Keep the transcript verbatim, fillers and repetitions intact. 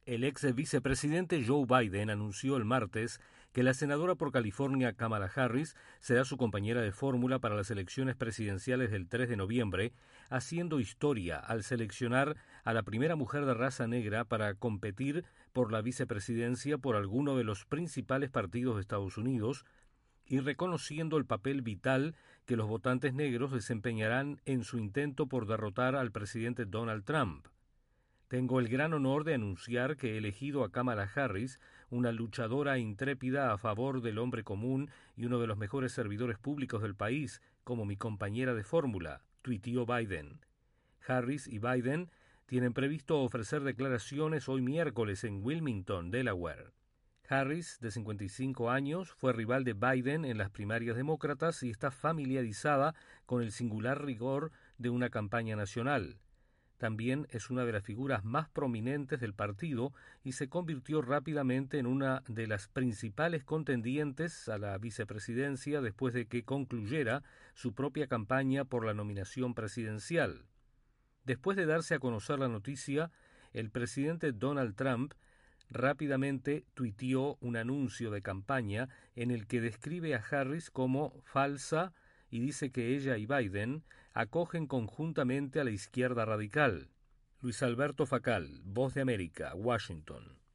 El ex vicepresidente Joe Biden anunció el martes que la senadora por California Kamala Harris será su compañera de fórmula para las elecciones presidenciales del tres de noviembre, haciendo historia al seleccionar a la primera mujer de raza negra para competir por la vicepresidencia por alguno de los principales partidos de Estados Unidos y reconociendo el papel vital que los votantes negros desempeñarán en su intento por derrotar al presidente Donald Trump. Tengo el gran honor de anunciar que he elegido a Kamala Harris, una luchadora intrépida a favor del hombre común y uno de los mejores servidores públicos del país, como mi compañera de fórmula, tuiteó Biden. Harris y Biden tienen previsto ofrecer declaraciones hoy miércoles en Wilmington, Delaware. Harris, de cincuenta y cinco años, fue rival de Biden en las primarias demócratas y está familiarizada con el singular rigor de una campaña nacional. También es una de las figuras más prominentes del partido y se convirtió rápidamente en una de las principales contendientes a la vicepresidencia después de que concluyera su propia campaña por la nominación presidencial. Después de darse a conocer la noticia, el presidente Donald Trump rápidamente tuiteó un anuncio de campaña en el que describe a Harris como falsa y dice que ella y Biden acogen conjuntamente a la izquierda radical. Luis Alberto Facal, Voz de América, Washington.